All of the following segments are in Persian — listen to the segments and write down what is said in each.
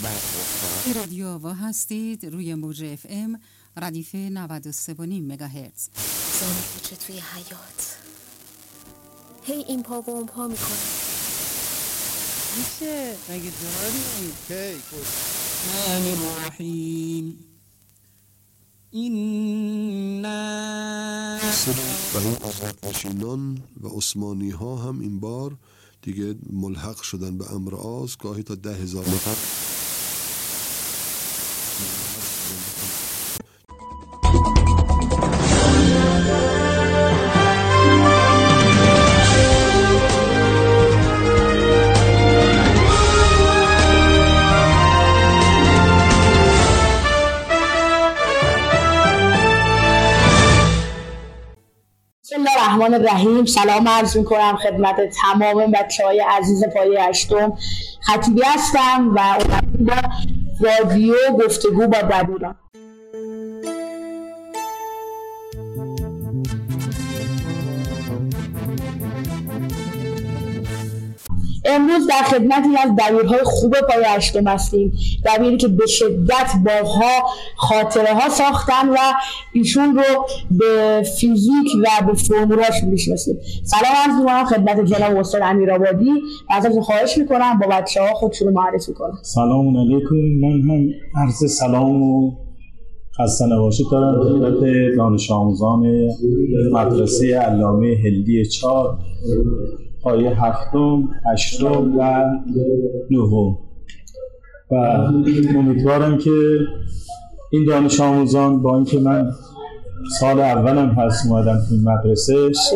رادیو آوا هستید روی موج FM ردیف 93.5 مگاهرتز. زندگی توی حیات هی این پا و اون پا میکنه. میشه مگه داریم کی الرحمن الرحیم اینا و این آذربایجانیان و عثمانی ها هم این بار دیگه ملحق شدن به امر آز، گاهی تا 10,000 نفر. بسم الله الرحمن الرحیم. سلام عرض میکنم خدمت تمام بچه‌های عزیز پایه هشتم. خطیبی هستم و اومدیم با رادیو گفتگو با دبیران. امروز در خدمتی از دبیرهای خوب پایه هشتم هستیم، دبیری که به شدت بارها خاطره ها ساختن و ایشون رو به فیزیک و به فرمولاش میشناسیم. سلام عرض می‌کنم خدمت جناب استاد امیرآبادی و ازتون خواهش میکنم با بچه‌ها خودشون رو معرفی کنن. سلام علیکم. من هم عرض سلام و خسته نباشید دارم خدمت دانش آموزان مدرسه علامه هندی 4 پایه هفتم، هشتم و نهم و امیدوارم که این دانش آموزان با اینکه من سال اولم هست اومدم تو مدرسه،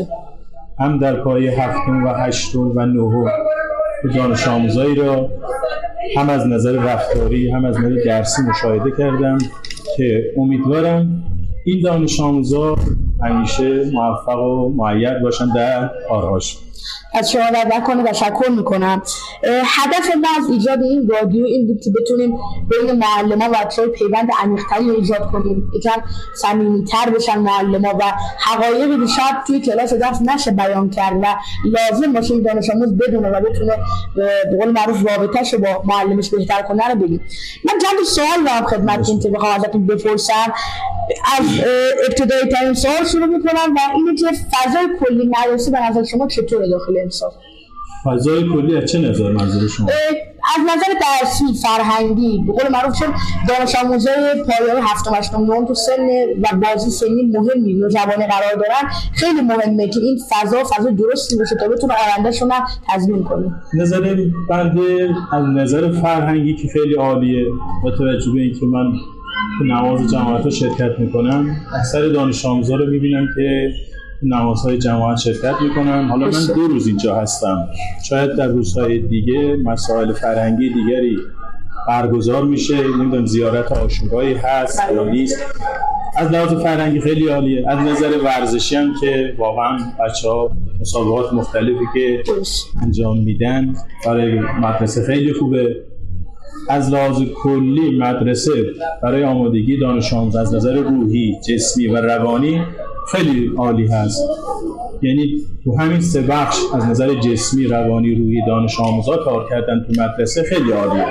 هم در پایه هفتم و هشتم و نهم دانش آموزایی را هم از نظر رفتاری هم از نظر درسی مشاهده کردم که امیدوارم این دانش آموزا همیشه موفق و مؤید باشن در کارهاشون. از شما دعوت تشکر میکنم. هدف ما از ایجاد این رادیو این بود که بتونیم بین معلمان و بچه‌ها پیوند عمیق‌تری ایجاد کنیم، یکم صمیمیتر بشن معلمان و حقایقی که شاید توی کلاس درس نشه بیان کرد و لازم باشه این دانش آموز بدونه و بتونه به قول معروف رابطه‌شو با معلمش بهتر کنه رو بگیم. من چند سوال دارم خدمتتون که بخوام ازتون بپرسم. از ابتدایی ترین سوال شروع میکنم و اینه که فضای کلی مدرسه به نظر شما چطوره داخل امسال؟ فضای کلی از چه نظر منظور شما؟ از نظر درسی، فرهنگی، به قول معروف چون دانش آموزای پایه هفتم، هشتم، نهم تو سن و بازی سنی مهمی نوجوانه قرار دارن، خیلی مهمه که این فضا درستی باشه تا بتونه آیندهشون رو تضمین کنه. نظر بنده از نظر فرهنگی که خیلی عالیه، با توجه به اینکه من تو نماز جماعت شرکت میکنم، اکثر دانش آموزا رو میبینم که نمازهای جماعت شرکت میکنن. حالا من 2 روز اینجا هستم، شاید در روزهای دیگه مسائل فرهنگی دیگری برگزار میشه، نمیدونم زیارت عاشورایی هست یا نیست. از لحاظ فرهنگی خیلی عالیه. از نظر ورزشی هم که واقعا بچه‌ها مسابقات مختلفی که انجام میدن برای مدرسه خیلی خوبه. از لحاظ کلی مدرسه برای آمادگی دانش آموز از نظر روحی، جسمی و روانی خیلی عالی هست. یعنی تو همین 3 بخش از نظر جسمی، روانی، روحی دانش آموزا کار کردن تو مدرسه خیلی عالیه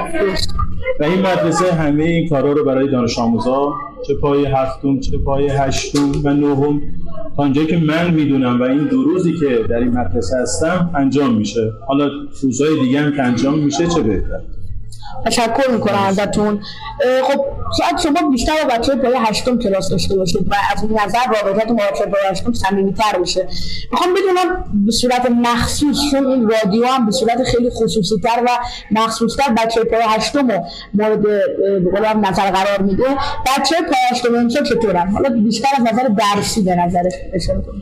و این مدرسه همه این کارا رو برای دانش آموزا چه پایه هفتم چه پایه هشتم و نهم تا اونجایی که من میدونم و این 2 روزی که در این مدرسه هستم انجام میشه. حالا روزهای دیگه هم که انجام میشه چه بهتر. تشکر میکنم ازتون. خب شاید شما بیشتر با بچه‌های پایه هشتم کلاس داشته باشید و از این نظر رابطتون با بچه‌های پایه هشتم صمیمیت‌تر بشه. میخوام بدونم به صورت مخصوص، چون این رادیو هم به صورت خیلی خصوصی‌تر و مخصوص‌تر بچه‌های پایه هشتم رو مورد به قول نظر قرار میده. بچه‌های پایه هشتم امسال چطورن؟ حالا بیشتر از نظر درسی به نظر اشاره کنید.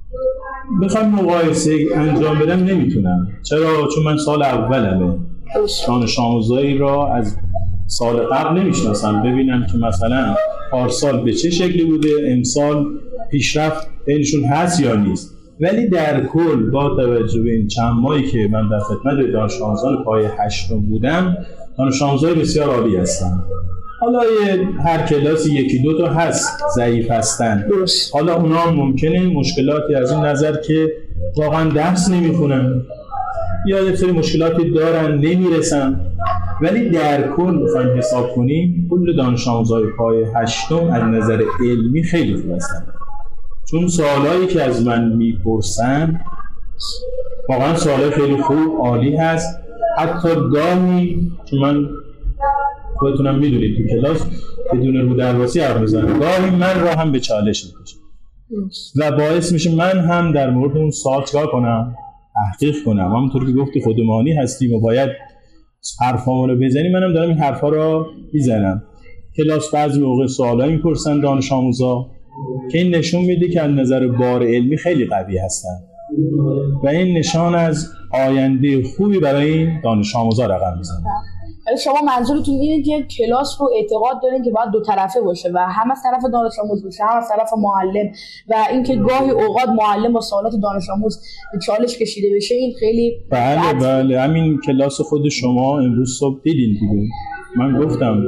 بخوام مقایسه انجام بدم نمیتونم. چرا؟ چون من سال اولمه. دانش آموزایی را از سال قبل نمیشناسم ببینم که مثلا پارسال به چه شکلی بوده، امسال پیشرفت بینشون هست یا نیست. ولی در کل با توجه به این چند ماهی که من در خدمت دانش آموزان پایه هشتم بودم، دانش آموزای بسیار عالی هستن. حالا هر کلاسی 1-2 تا هست ضعیف هستن، حالا اونا هم ممکنه مشکلاتی از این نظر که واقعا درس نمیخونن یا یه سری مشکلاتی دارن نمیرسن ولی در کل میخوایم حساب کنیم کل دانش آموزای پای هشتم از نظر علمی خیلی خوب هستن، چون سوالایی که از من میپرسن واقعا سوالای خیلی خوب عالی هست. حتی گاهی چون من خودتونم میدونید تو کلاس بدون رو درواسی حرف میزنم، گاهی من را هم به چالش میکشم و باعث میشه من هم در مورد اون سوال چیکار کنم، تحقیق کنم. همونطور که گفتی خودمانی هستیم و باید حرفامون رو بزنیم، منم دارم این حرفا رو میزنم. کلاس بعضی موقع سوالایی میپرسن دانش آموزا که این نشون میده که از نظر بار علمی خیلی قوی هستن و این نشان از آینده خوبی برای این دانش آموزا رقم میزنه. شما منظورتون اینه که کلاس رو اعتقاد دارین که باید دو طرفه باشه و هم از طرف دانش آموز باشه هم از طرف معلم، و اینکه گاهی اوقات معلم با سوالات دانش آموز به چالش کشیده بشه این خیلی بله همین کلاس خود شما امروز صبح دیدین دیگه. من گفتم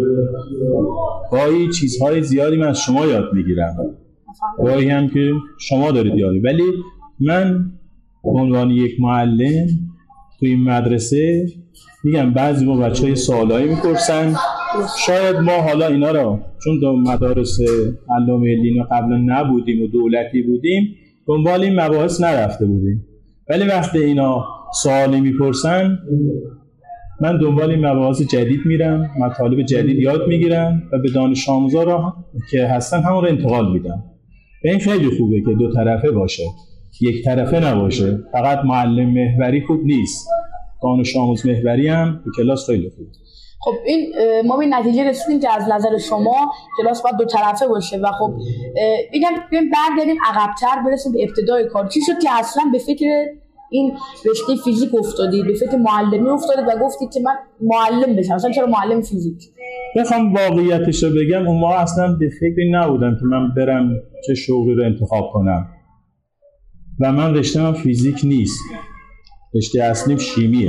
گاهی چیزهای زیادی من از شما یاد میگیرم، گاهی هم که شما دارید یاد، ولی من به عنوان یک معلم توی این مدرسه میگم بعضی ما بچه‌های سوالایی میپرسن، شاید ما حالا اینا رو چون دو مدارس علامه علینی قبلا نبودیم و دولتی بودیم دنبال این مباحث نرفته بودیم، ولی وقتی اینا سوالی میپرسن من دنبال این مباحث جدید میرم، مطالب جدید یاد میگیرم و به دانش آموزا را که هستن همون رو انتقال میدم. و این خیلی خوبه که دو طرفه باشه، یک طرفه نباشه. فقط معلم محوری خوب نیست، دانش آموز محوری هم به کلاس خیلی خوب. خب این ما به نتیجه رسیدیم که از نظر شما کلاس باید دو طرفه باشه و خب بگم برگردیم عقب‌تر برسیم به ابتدای کار. چی شد که اصلا به فکر این رشته فیزیک افتادید، به فکر معلمی افتادید و گفتید که من معلم بشم؟ اصلا چرا معلم فیزیک؟ بخوام واقعیتش رو بگم اون موقع اصلا به فکری نبودم که من برم چه شغلی رو انتخاب کنم و من رشته‌ام فیزیک نیست، رشته اصلیم شیمیه.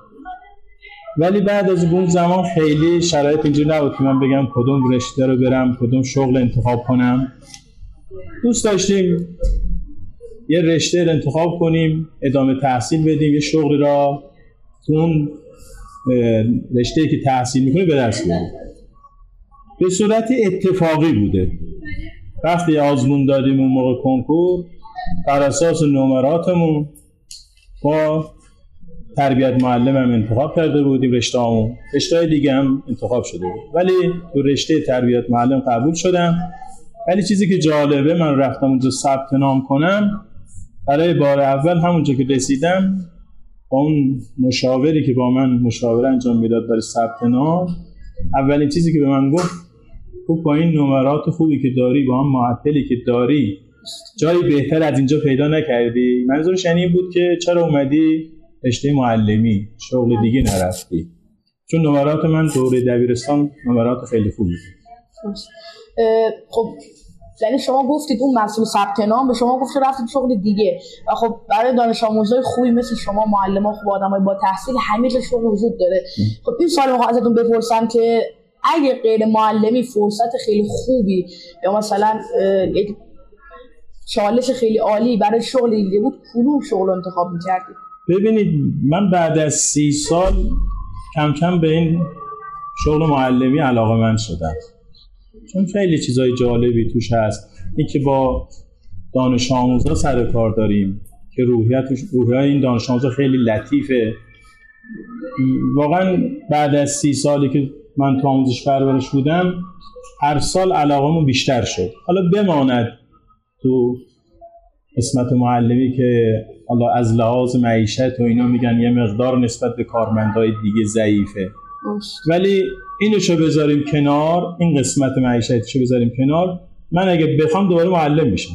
ولی بعد از اون زمان خیلی شرایط اینجوری نبود که من بگم کدوم رشته رو برم، کدوم شغل انتخاب کنم. دوست داشتیم یه رشته رو انتخاب کنیم، ادامه تحصیل بدیم، یه شغلی را تو اون رشته‌ای که تحصیل می‌کنیم به دست بیاریم. به صورت اتفاقی بوده. وقتی آزمون دادیم اون موقع کنکور، بر اساس نمراتمون با تربیت معلم هم انتخاب کرده بودیم رشته‌مون، رشته دیگه هم انتخاب شده بود، ولی تو رشته تربیت معلم قبول شدم. ولی چیزی که جالبه من رفتم اونجا ثبت نام کنم، برای بار اول همونجا که رسیدم با اون مشاوری که با من مشاوره انجام میداد برای ثبت نام، اولین چیزی که به من گفت با این نمرات خوبی که داری، با هم معدلی که داری، جایی بهتر از اینجا پیدا نکردی؟ منظورش یعنی این بود که چرا اومدی رشته معلمی، شغل دیگه نرفتی؟ چون نمرات من دوره دبیرستان نمرات خیلی خوبی بود. خب یعنی شما گفتید اون مسئول ثبت نام به شما گفت رفتید شغل دیگه و خب برای دانش آموزای خوبی مثل شما، معلمان خوب، آدمای با تحصیل همیشه شغل وجود داره. خب این سوال رو ازتون بپرسم که اگه غیر معلمی فرصت خیلی خوبی یا مثلا یک چالش خیلی عالی برای شغل دیگه بود، کدوم شغل رو انتخاب می‌کردید؟ ببینید من بعد از 30 سال کم کم به این شغل معلمی علاقه‌مند شدم، چون خیلی چیزای جالبی توش هست. این که با دانش آموزا سر کار داریم که روحیه این دانش آموزا خیلی لطیفه. واقعا بعد از 30 سالی که من تو آموزش پرورش بودم هر سال علاقه‌مون بیشتر شد. حالا بماند تو قسمت معلمی که حالا از لحاظ معیشت و اینا میگن یه مقدار نسبت به کارمندای دیگه ضعیفه، ولی اینوشو بذاریم کنار، این قسمت معیشتشو بذاریم کنار، من اگه بخوام دوباره معلم میشم.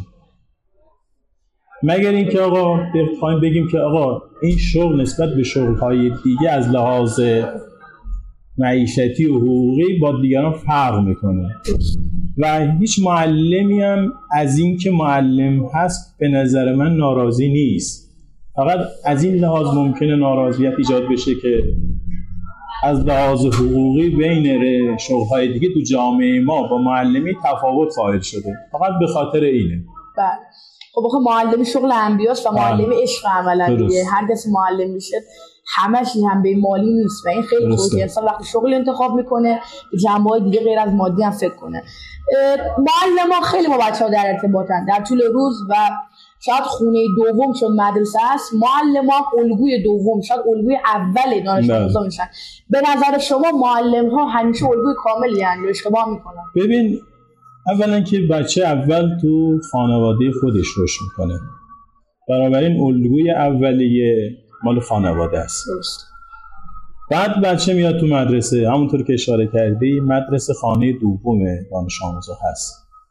مگر اینکه آقا بخوایم بگیم که آقا این شغل نسبت به شغل‌های دیگه از لحاظ معیشتی و حقوقی با دیگران فرق میکنه و هیچ معلمی هم از این که معلم هست به نظر من ناراضی نیست. فقط از این لحاظ ممکنه ناراضیت ایجاد بشه که از لحاظ حقوقی بین شغل‌های دیگه تو جامعه ما با معلمی تفاوت قائل شده، فقط به خاطر اینه. بله. خب معلمی شغل انبیاست و معلمی عشق عملا دیگه. هر کسی معلم میشه همش جنبه مالی نیست و این خیلی خوبه. انسان وقتی شغل انتخاب میکنه به جنبه‌های دیگه غیر از مادی هم فکر کنه. معلم‌ها خیلی با بچه‌ها در ارتباطن در طول روز و شاید خونه دوم چون مدرسه است، معلم‌ها الگوی دوم شاید الگوی اول دانش آموزا میشن. به نظر شما معلم‌ها همیشه الگوی کاملی هستند یا اشتباه میکنن؟ ببین، اولا که بچه اول تو خانواده خودش رشد میکنه، بنابراین الگوی اولیه مال خانواده است. بعد بچه میاد تو مدرسه، همونطور که اشاره کردی مدرسه خانه دوم دانش آموزا هست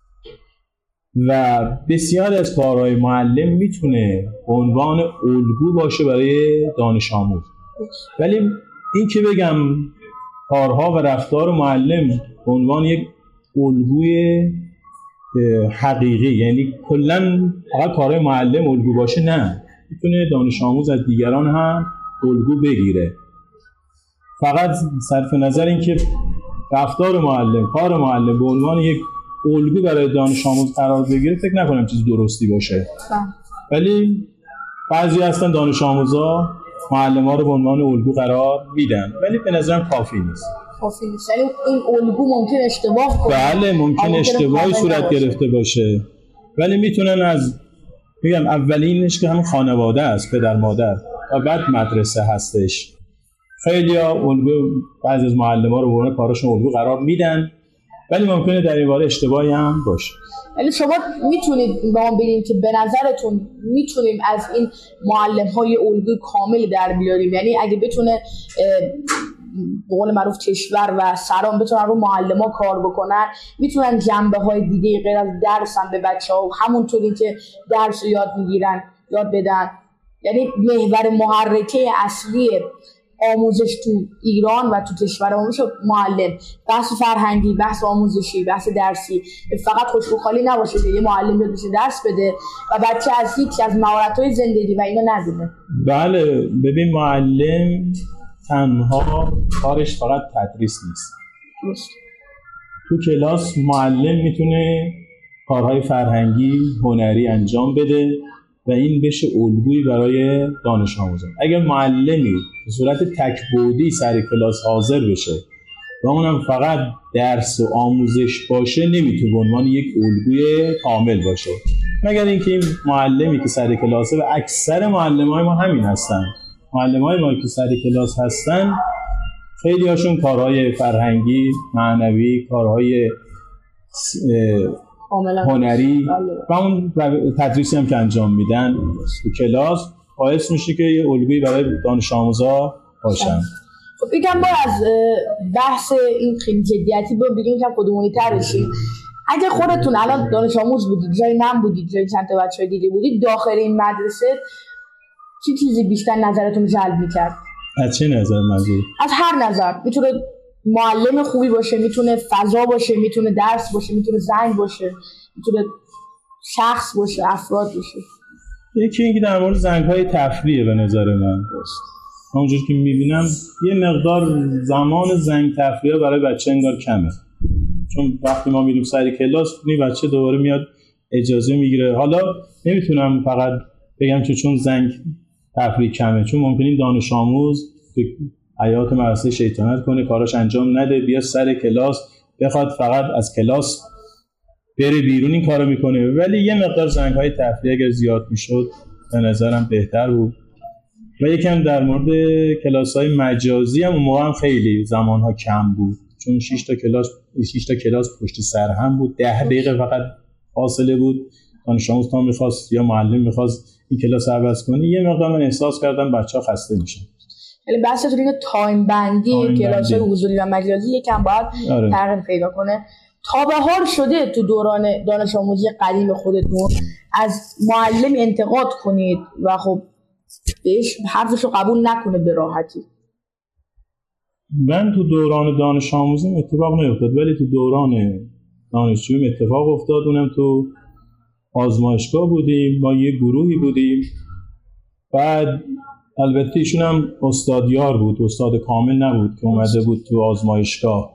و بسیار از کارهای معلم میتونه به عنوان الگو باشه برای دانش آموز. ولی این که بگم کارها و رفتار معلم به عنوان یک الگوی حقیقی، یعنی کلا فقط کارهای معلم الگو باشه، نه، میتونه دانش آموز از دیگران هم الگو بگیره. فقط صرف نظر این که رفتار معلم، کار معلم به عنوان یک الگو برای دانش آموز قرار بگیره، فکر نکنم چیز درستی باشه. ولی بعضی هستن دانش آموزا معلم‌ها رو به عنوان الگو قرار میدن، ولی به نظرم کافی نیست. یعنی این الگو ممکن اشتباه کنه. بله، ممکن اشتباهی صورت گرفته باشه، ولی میتونن از میگم اولینش که همون خانواده است، پدر مادر، و بعد مدرسه هستش. خیلی‌ها الگو، بعضی از معلم‌ها رو به عنوان کاراشون الگو قرار میدن، ولی ممکنه در این باره اشتباهی هم باشه. یعنی شما میتونید با ما بگید که به نظرتون میتونیم از این معلم‌های الگوی کامل در بیاریم؟ یعنی اگه بتونه به قول معروف کشور و سران بتونن رو معلم‌ها کار بکنن، میتونن جنبه‌های دیگه غیر از درس هم به بچه‌ها همونطوری که درس یاد میگیرن یاد بدن. یعنی محور محرکه اصلی آموزش تو ایران و تو کشور آموزش معلم، بحث فرهنگی، بحث آموزشی، بحث درسی، فقط خوشبو خالی نباشه که یه معلم بیاد بشه درس بده و بچه از هیچ از مهارت‌های زندگی و اینا ندونه. بله، ببین معلم تنها کارش فقط تدریس نیست. تو کلاس معلم میتونه کارهای فرهنگی، هنری انجام بده و این بشه الگویی برای دانش آموزان. اگر معلمی به صورت تک‌بعدی سر کلاس حاضر بشه و اونم فقط درس و آموزش باشه، نمیتونه به عنوان یک الگوی کامل باشه، مگر اینکه این معلمی که سر کلاسه، و اکثر معلمای ما همین هستن، معلمای ما که سر کلاس هستن خیلی هاشون کارهای فرهنگی، معنوی، کارهای هنری و اون تدریسی هم که انجام میدن تو کلاس باعث میشه که یه الگویی برای دانش آموزا باشن. خب بگم ما از بحث این خیلی جدیتی بگیم که خودمونی تر بشیم. اگه خودتون الان دانش آموز بودید، جای من بودید، جای چند تا بچه‌های دیگه بودید، داخل این مدرسه چه چیزی بیشتر نظرتون جلب می‌کرد؟ از چه نظر منظور؟ از هر نظر. میتونه معلم خوبی باشه، میتونه فضا باشه، میتونه درس باشه، میتونه زنگ باشه، میتونه شخص باشه، افراد باشه. یکی اینکه در مورد زنگ‌های تفریحه به نظر من. همونجور که می‌بینم یه مقدار زمان زنگ تفریح برای بچه انگار کمه. چون وقتی ما میریم سر کلاس بچه دوباره میاد اجازه میگیره. حالا نمیتونم فقط بگم که چون زنگ تفریح کمه، چون ممکنه این دانش آموز به حیات مدرسه شیطنت کنه، کاراش انجام نده، بیا سر کلاس بخواد فقط از کلاس بره بیرون، این کارو میکنه. ولی یه مقدار زنگ‌های تفریح اگر زیاد میشد به نظرم بهتر بود. و یکم در مورد کلاس‌های مجازی هم اون موقع هم خیلی زمان‌ها کم بود، چون 6 تا کلاس پشت سر هم بود، 10 دقیقه فقط فاصله بود. دانش آموز تا می‌خواست یا معلم می‌خواست این کلاس عوض کنه، یه مقدار من احساس کردم بچه‌ها خسته میشن. یعنی بحثتون اینه تایم بندی کلاس‌های حضوری و مجازی یکم باید تغییر پیدا کنه. تا به حال شده تو دوران دانش آموزی قدیم خودتون از معلم انتقاد کنید و خب بهش حرفشو قبول نکنه به راحتی؟ من تو دوران دانش آموزی اتفاق نیفتاد، ولی تو دوران دانشجویی اتفاق افتاد. اونم تو آزمایشگاه بودیم، ما یه گروهی بودیم، بعد البته ایشون هم استادیار بود، استاد کامل نبود که اومده بود تو آزمایشگاه.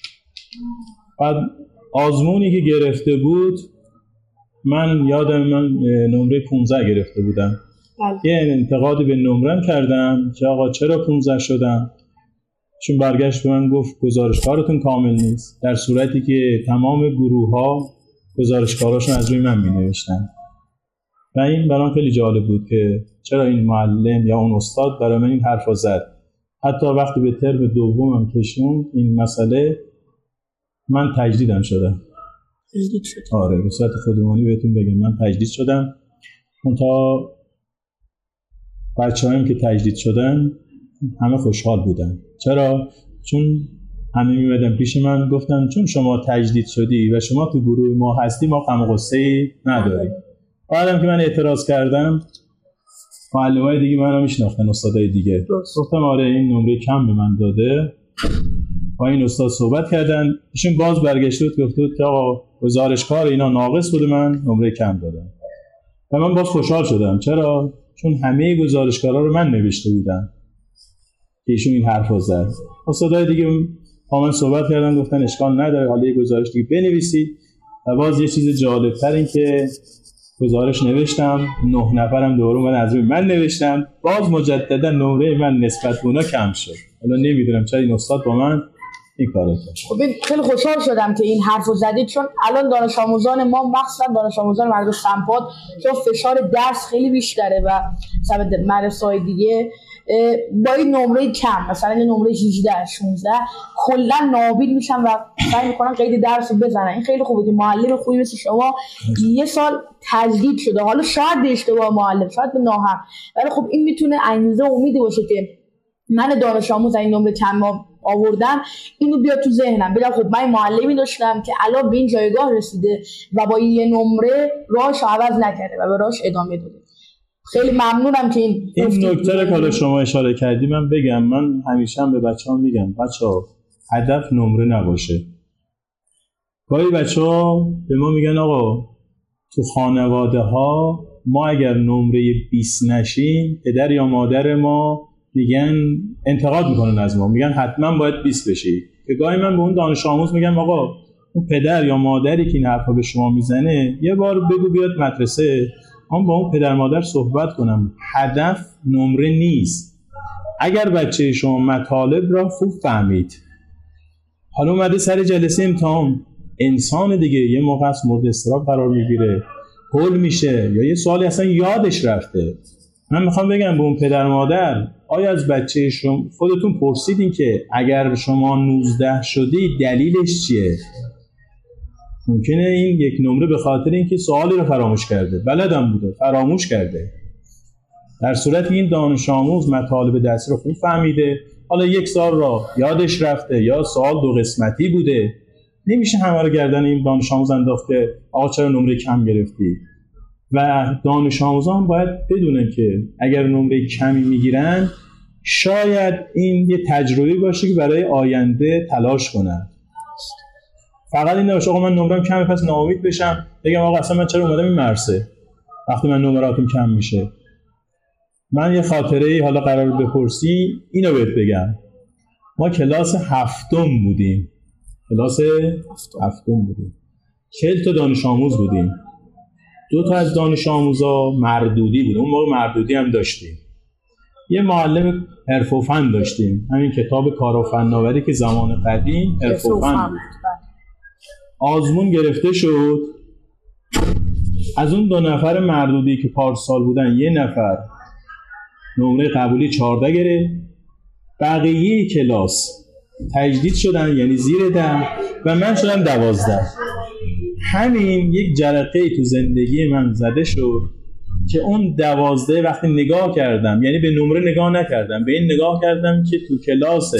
بعد آزمونی که گرفته بود، من یادم من نمره 15 گرفته بودم. یه انتقادی به نمرم کردم که آقا چرا 15 شدم، چون برگشت به من گفت گزارشکارتون کامل نیست، در صورتی که تمام گروه ها گزارشکاراشون از روی من می نوشتن. و این برام خیلی جالب بود که چرا این معلم یا اون استاد برای من این حرف زد. حتی وقتی به ترم دومم کشوند این مسئله، من تجدیدم شدم. تجدید شد. آره، به صورت خودمانی بهتون بگم من تجدید شدم. تا بچه‌هایی که تجدید شدن همه خوشحال بودن. چرا؟ چون همه میمدن پیش من گفتن چون شما تجدید شدی و شما تو گروه ما هستی، ما غم و غصه‌ای نداریم. بعدم که من اعتراض کردم، معلمای دیگه منو میشناختن، استادای دیگه. گفتم آره این نمره کم به من داده. با این استاد صحبت کردن، ایشون باز برگشته بود گفته بود که آقا گزارشکار اینا ناقص بوده، من نمره کم دادم. و من باز خوشحال شدم. چرا؟ چون همه گزارشکارا رو من نوشته بودم که ایشون این حرفو زد. استادای دیگه با من صحبت کردن، گفتن اشکال نداره، حالا یه گزارش دیگه بنویسید. و باز یه چیز جالب‌تر این که گزارش نوشتم، 9 نفرم دوره من از روی من نوشتم، باز مجددا نمره من نسبت به اونا کم شد. حالا نمیدونم چرا این استاد با من این کارو کرد. خب خیلی خوشحال شدم که این حرفو زدید، چون الان دانش آموزان ما، مخصوصا دانش آموزان مدرسه سمپاد، چون فشار درس خیلی بیشتره و مثلا مدرسه‌های دیگه با این نمره کم، مثلا این نمره 18 16 کلا نابیل میشن و سعی میکنن قید درس رو بزنن. این خیلی خوبه که معلم خوبی مثل شما یه سال تجدید شده، حالا شاید به اشتباه معلم، شاید به ناحق، ولی خب این میتونه انگیزه و امیدی باشه که من دانش آموز این نمره کم آوردم، اینو بیاد تو ذهنم، بگم خب من معلمی داشتم که الان به این جایگاه رسیده و با این یه نمره راهش عوض نکرده و به راهش ادامه داده. خیلی ممنونم که این نکته رو که شما اشاره کردی من بگم. من همیشه هم به بچه‌ها میگم بچه‌ها هدف نمره نباشه. گاهی بچه‌ها به ما میگن آقا تو خانواده‌ها ما اگر نمره 20 نشیم پدر یا مادر ما میگن انتقاد میکنن از ما، میگن حتما باید 20 بشی. که گاهی من به اون دانش آموز میگم آقا اون پدر یا مادری که این حرفا به شما میزنه یه بار بگو بیاد مدرسه، من با اون پدر مادر صحبت کنم. هدف نمره نیست. اگر بچه شما مطالب را خوب فهمید، حالا اومده سر جلسه امتحان، انسان دیگه یه موقع از مورد اضطراب قرار میگیره، هول میشه یا یه سوالی اصلا یادش رفته. من میخوام بگم به اون پدر مادر، آیا از بچه شما خودتون پرسیدین که اگر شما 19 شدی دلیلش چیه؟ ممکنه این یک نمره به خاطر اینکه سوالی رو فراموش کرده، بلدم بوده فراموش کرده. در صورت این دانش آموز مطالب درسی رو خوب فهمیده، حالا یک سال را یادش رفته یا سوال 2 قسمتی بوده، نمیشه همه رو گردن این دانش آموز انداخته آقا چرا نمره کم گرفتی. و دانش آموزان باید بدونن که اگر نمره کمی میگیرن شاید این یه تجربه باشه که برای آینده تلاش کنن. فقط این نباشه آقا من نمرم کمه پس ناامید بشم، بگم آقا اصلا من چرا اومدم این مرسه وقتی من نمراتم کم میشه. من یه خاطره حالا قرار بپرسی اینو بهت بگم. ما کلاس 7 بودیم، کلاس 7 بودیم، 40 تا دانش آموز بودیم. 2 تا از دانش آموزا مردودی بود، اون موقع مردودی هم داشتیم. یه معلم حرف و فن داشتیم، همین کتاب کار و فناوری که زمان قدیم حرف و فن بود. آزمون گرفته شد، از اون 2 نفر مردودی که پارسال بودن یه نفر نمره قبولی 14 گرفت، بقیه کلاس تجدید شدن یعنی زیر 10 و من شدم 12. همین یک جرقه تو زندگی من زده شد که اون 12 وقتی نگاه کردم، یعنی به نمره نگاه نکردم، به این نگاه کردم که تو کلاس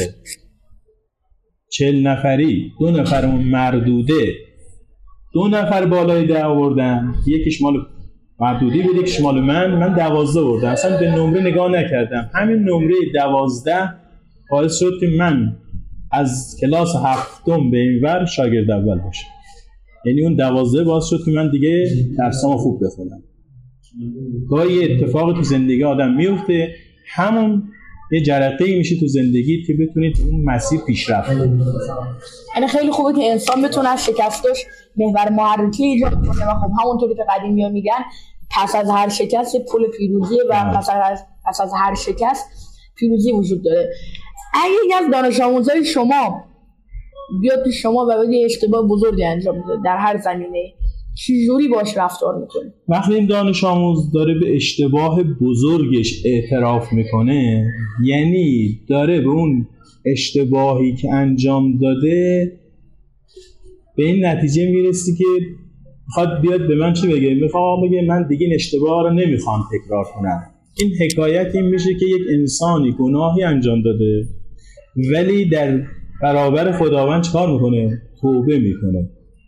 40 نفری 2 نفرمون مردوده، 2 نفر بالای 10 آوردن، یکیش مال مردودی بود یکیش مال من 12 آوردم، اصلا به نمره نگاه نکردم. همین نمره 12 باعث شد که من از کلاس 7 به این ور شاگرد اول باشم. یعنی اون 12 باعث شد که من دیگه درسامو خوب بخونم. گاهی اتفاقی تو زندگی آدم میفته، همون یه جرقه‌ای میشه تو زندگی که بتونید اون مسیر پیشرفت کنید. یعنی خیلی خوبه که انسان بتونه از شکستش محور محرکی ایجاد کنه و خب همونطوری که قدیمی‌ها میگن پس از هر شکست پل پیروزی و پس از هر شکست پیروزی وجود داره. اگه یکی از دانش آموزای شما بیاد تو شما و بگه اشتباه بزرگی انجام میده در هر زمینه، چجوری باش رفتار میکنه؟ وقتی این دانش آموز داره به اشتباه بزرگش اعتراف میکنه، یعنی داره به اون اشتباهی که انجام داده به این نتیجه میرسی که میخواد بیاد به من چی بگه؟ میخواد بگه من دیگه این اشتباه رو نمیخوام تکرار کنم. این حکایت این میشه که یک انسانی گناهی انجام داده ولی در برابر خداوند چیکار میکنه؟ توبه میکنه.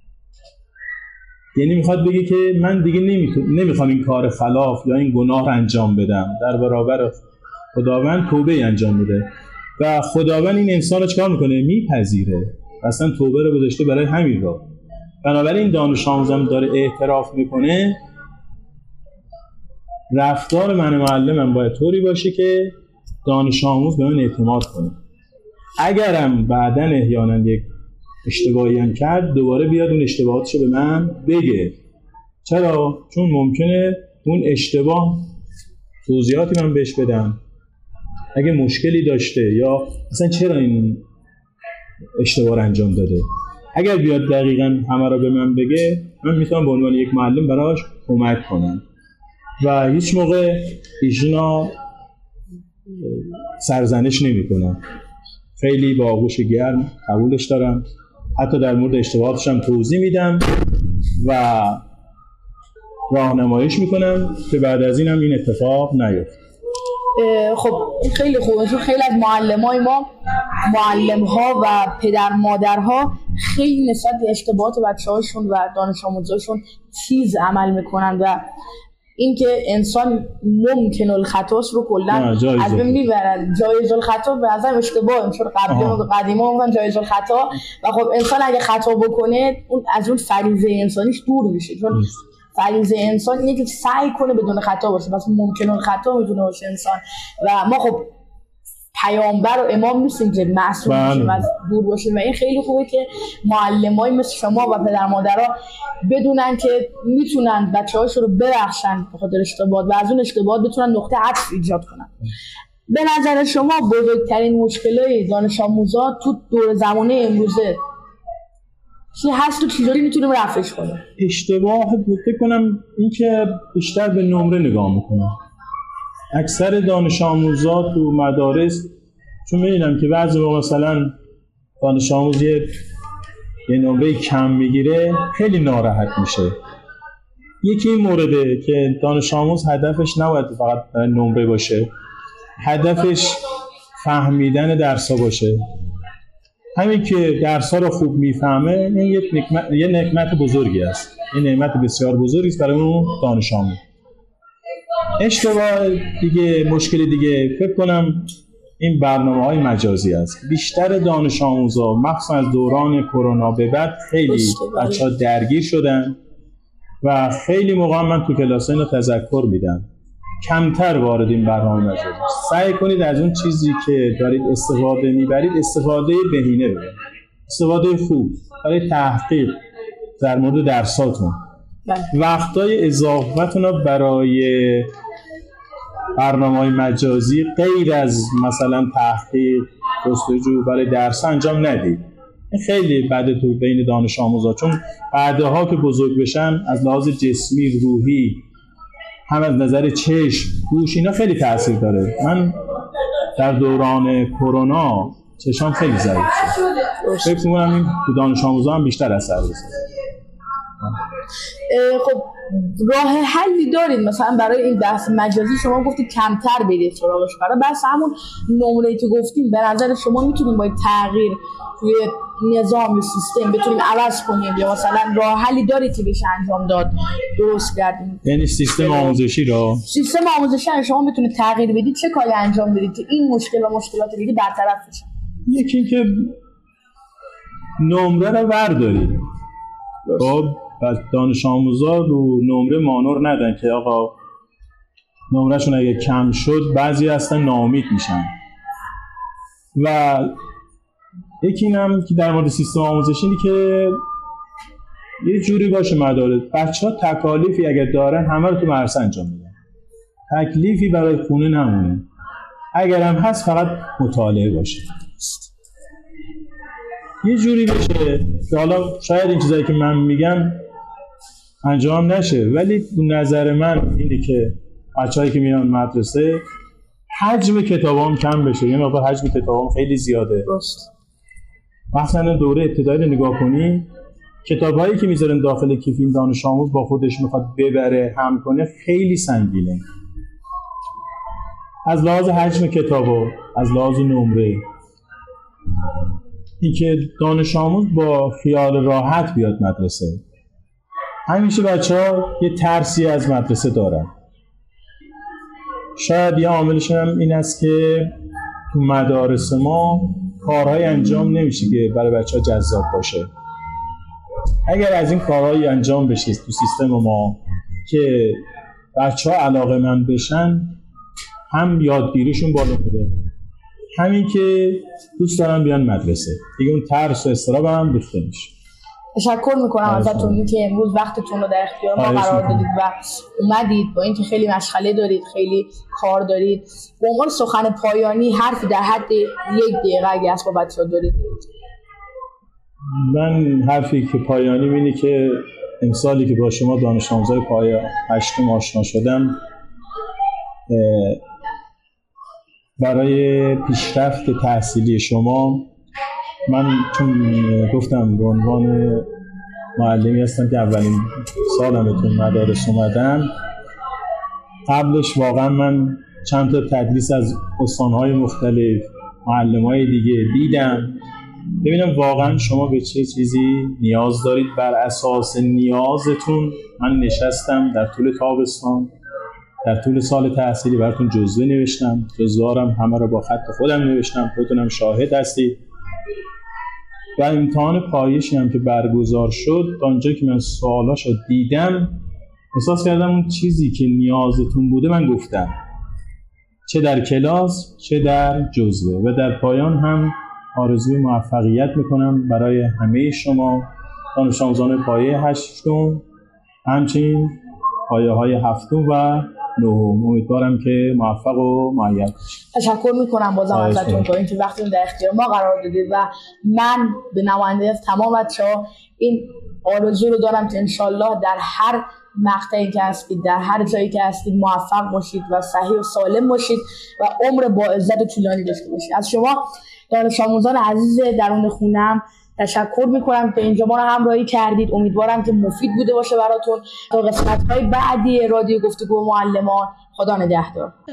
یعنی میخواد بگه که من دیگه نمیخوام این کار خلاف یا این گناه رو انجام بدم، در برابر خداوند توبه انجام میده و خداوند این انسان رو چیکار میکنه؟ میپذیره. اصلا توبه رو گذاشته برای همین راه. بنابراین دانش آموزم داره اعتراف میکنه رفتار من معلمم باید طوری باشه که دانش آموز به من اعتماد کنه. اگرم بعداً احیانا یک اشتباهی هم کرد دوباره بیاد اون اشتباهاتشو به من بگه. چرا؟ چون ممکنه اون اشتباه توضیحاتی من بهش بدم اگه مشکلی داشته یا اصلا چرا این اشتباه رو انجام داده. اگر بیاد دقیقاً همه رو به من بگه من میتونم به عنوان یک معلم براش کمک کنم و هیچ موقع ایشونا سرزنش نمی کنم. خیلی با آغوش گرم قبولش دارم، حتی در مورد اشتباهاتش هم توضیح میدم و راهنماییش میکنم که بعد از اینم این اتفاق نیفته. خب خیلی خوبه، چون خیلی از معلم‌ها و پدر مادرها خیلی نسبت به اشتباهات بچه‌هاشون و دانش آموزاشون تیز عمل میکنن و اینکه انسان ممکن الخطاست رو کلا از بین میبرن. جایز الخطا به نظر اشتباه، چون قدیما میگن جایز الخطا و خب انسان اگه خطا بکنه اون از اون فریضه انسانیش دور میشه، چون فریضه انسان اینه که سعی کنه بدون خطا باشه، پس ممکن الخطا میتونه باشه انسان و ما خب پیامبر و امام نیستیم که معصوم باشیم از دور باشیم و این خیلی خوبه که معلمای مثل شما و پدر مادرها بدونن که میتونن بچه‌هاشون رو ببخشن به خاطر اشتباهات و از اون اشتباهات بتونن نقطه عطف ایجاد کنن. به نظر شما بزرگترین مشکلای دانش آموزا تو دور زمانه امروزه چی هست و چجوری میتونیم رفعش کنیم؟ اشتباه فکر کنم این که بیشتر به نمره نگاه میکنن. اکثر دانش آموزا تو مدارس چون می‌بینم که بعضی موقع مثلا دانش آموز یه نمره کم میگیره خیلی ناراحت میشه. یکی این مورده که دانش آموز هدفش نباید فقط نمره باشه، هدفش فهمیدن درس‌ها باشه. همین که درس‌ها رو خوب میفهمه این یه نعمت بزرگی است، این نعمت بسیار بزرگی است برای اون دانش آموز. اشتباه دیگه، مشکل دیگه فکر کنم این برنامه‌های مجازی است. بیشتر دانش آموزا مخصوصا از دوران کرونا به بعد خیلی بچه‌ها درگیر شدن و خیلی موقع من تو کلاس‌ها اینو تذکر میدم کمتر وارد این برنامه مجازی. سعی کنید از اون چیزی که دارید استفاده میبرید استفاده بهینه ببرید، استفاده خوب برای تحقیق در مورد درساتون. وقتای اضافتون رو برای برنامه‌های مجازی غیر از مثلا تحقیق جستجو برای درس انجام ندید. این خیلی بده تو بین دانش آموزا، چون بعدها که بزرگ بشن از لحاظ جسمی، روحی، هم از نظر چشم، گوش اینا خیلی تاثیر داره. من در دوران کرونا چشام خیلی ضعیف شد. فکر می‌کنم این تو دانش آموزا هم بیشتر اثر گذاشت. خب راه حلی دارید مثلا برای این بحث مجازی؟ شما گفتید کمتر برید سراغش، برای بحث همون نمره‌ای که گفتیم به نظر شما میتونیم با تغییر توی نظام سیستم بتونیم عوض کنیم یا مثلا راه حلی دارید که بشه انجام داد درست کردیم؟ یعنی سیستم آموزشی شما میتونید تغییر بدید، چه کاری انجام بدید که این مشکل و مشکلات دیگه برطرف بشه؟ یکی اینکه نمره رو بردارید. خب دانش آموزا رو نمره مانور ندن که آقا نمرهشون اگه کم شد بعضی هستن ناامید میشن. و یکی اینم که در مورد سیستم آموزشی اینه که یه جوری باشه مدارس بچه‌ها تکالیفی اگر دارن همه رو تو مدرسه انجام میدن، تکلیفی برای خونه نمونه، اگر هم هست فقط مطالعه باشه. یه جوری بشه که حالا شاید این چیزایی که من میگم انجام نشه، ولی نظر من اینه که بچه‌هایی که میان مدرسه حجم کتابام کم بشه. یه موقع حجم کتابام خیلی زیاده. مثلا دوره ابتدایی رو نگاه کنی، کتابایی که میذارن داخل کیف این دانش آموز با خودش میخواد ببره هم کنه خیلی سنگینه، از لحاظ حجم کتابو، از لحاظ نمره. این که دانش آموز با خیال راحت بیاد مدرسه. همیشه بچه‌ها یه ترسی از مدرسه دارن. شاید یه عاملش هم این است که تو مدارس ما کارهای انجام نمیشه که برای بچه‌ها جذاب باشه. اگر از این کارهای انجام بشه تو سیستم ما که بچه‌ها علاقه‌مند بشن، هم یادگیریشون بالا میره، همین که دوست دارن بیان مدرسه، دیگه اون ترس و اضطراب هم ریخته میشه. تشکر میکنم ازتون که امروز وقتتون رو در اختیار ما قرار دادید و اومدید، با اینکه خیلی مشغله دارید، خیلی کار دارید. به عنوان سخن پایانی حرفی در حد 1 دقیقه اگه از با بچه‌ها دارید. من حرفی که پایانی اینه که امسالی که با شما دانش آموزای پایه 8 آشنا شدم، برای پیشرفت تحصیلی شما، من چون گفتم به عنوان معلمی هستم که اولین سالم تو مدارس اومدم، قبلش واقعا من چند تا تدریس از استانهای مختلف، معلمای دیگه دیدم، ببینم واقعا شما به چه چیزی نیاز دارید. بر اساس نیازتون من نشستم در طول تابستان، در طول سال تحصیلی براتون جزوه نوشتم، جزوه‌ام همه رو با خط خودم نوشتم، خودتونم شاهد هستید. و امتحان پایشی هم که برگزار شد، تا اونجا که من سوالاشو دیدم احساس کردم اون چیزی که نیازتون بوده من گفتم، چه در کلاس چه در جزوه. و در پایان هم آرزوی موفقیت میکنم برای همه شما دانش آموزان پایه 8 همچنین پایه های 7 و 9. امیدوارم که موفق و مؤید باشید. تشکر میکنم بازم ازتون با اینکه وقتتون در اختیار ما قرار دادید و من به نماینده از تمام بچه‌ها این آرزو رو دارم که انشالله در هر مقطعی که هستید، در هر جایی که هستید موفق باشید و صحیح و سالم باشید و عمر با عزت و طولانی داشته باشید. از شما دانش آموزان عزیز درون خونم تشکر میکنم که اینجا ما رو همراهی کردید. امیدوارم که مفید بوده باشه براتون. تا قسمت‌های بعدی رادیو گفتگو معلمان، خدا نگهدار.